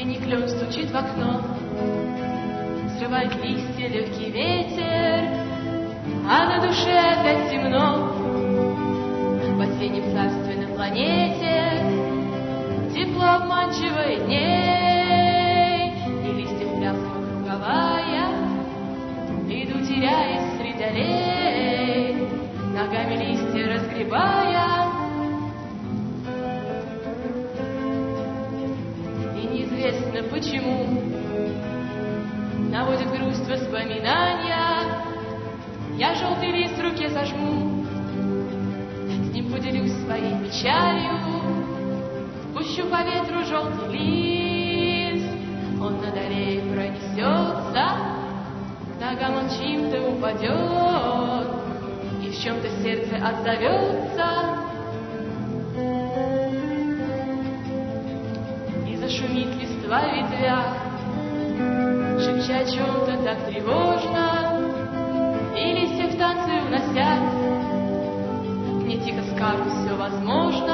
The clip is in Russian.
Синий клен стучит в окно, срывает листья легкий ветер, а на душе опять темно. В осеннем царстве на планете тепло обманчивое дней, и листья в пляску круговая, иду, теряясь среди аллей, ногами листья разгребая. И неизвестно почему наводит грусть воспоминания. Я желтый лист в руке зажму, с ним поделюсь своей печалью, пущу по ветру желтый лист, он над аллеей пронесется, к ногам он чьим-то упадет, и в чем-то сердце отзовется, и зашумит листва в ветвях, шепча о чем-то так тревожно, и листья в танце уносят, мне тихо скажут все возможно.